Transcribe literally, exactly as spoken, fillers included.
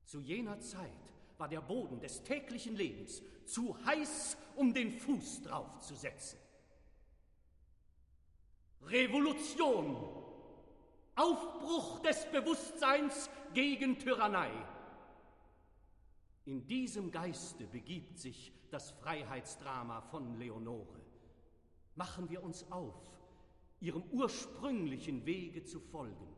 Zu jener Zeit war der Boden des täglichen Lebens zu heiß, um den Fuß draufzusetzen. Revolution! Aufbruch des Bewusstseins gegen Tyrannei! In diesem Geiste begibt sich das Freiheitsdrama von Leonore. Machen wir uns auf, ihrem ursprünglichen Wege zu folgen.